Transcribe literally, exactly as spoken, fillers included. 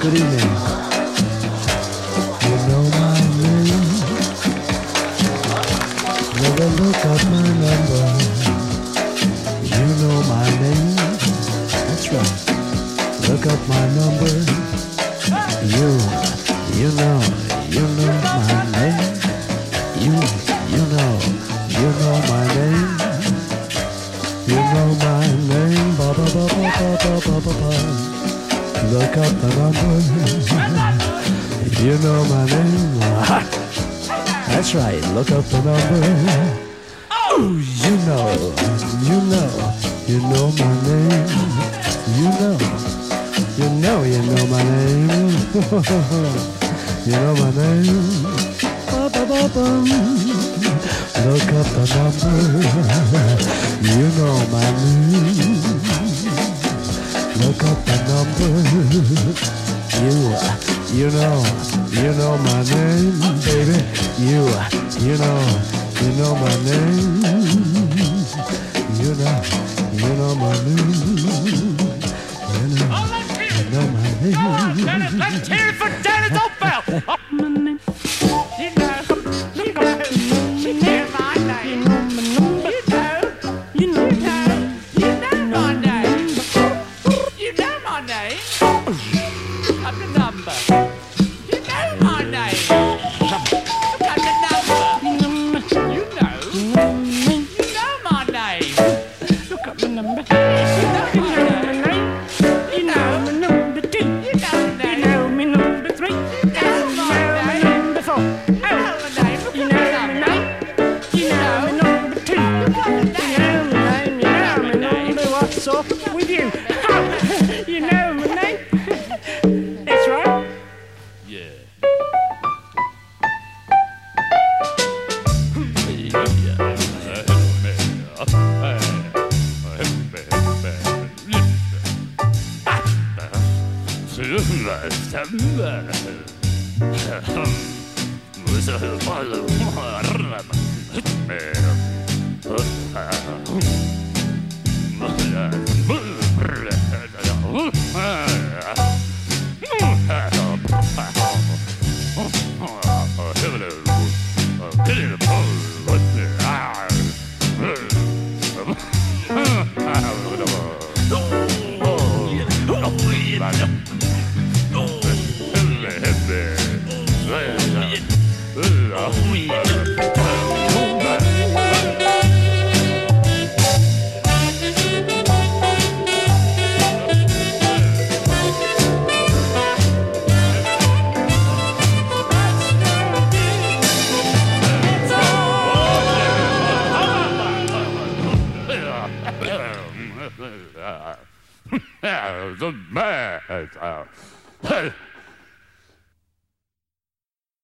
Good evening. You know my name. Never look up my number. You know my name. That's right. Look up my number. You, you know, you know my name. You, you know, you know my name. You know my name. Ba ba ba ba ba ba ba ba. Look up the number. You know my name. That's right. Look up the number. Oh, you know, you know, you know my name. You know, you know, you know my name. You know my name. Ba ba ba ba. Look up the number. You know my name. Look up the number. You, you know, you know my name, baby. You, you know, you know my name. You know, you know my name. You know, you know my name. Come on, Dennis, let's hear it for Dennis Oakville. My name. You know, you know, you know my name. You know, you know, you know my name. You know my name. Look up the number. You know my name. Look up the number. You know, you know my name. Look up the number. You know my name. You know my number two. You know my name. You know my number three. You know my number four. You know my name. You know my name. You know my number two. You know my name. You know my number. What's up with you? You know my name. That's right. Yeah. The man.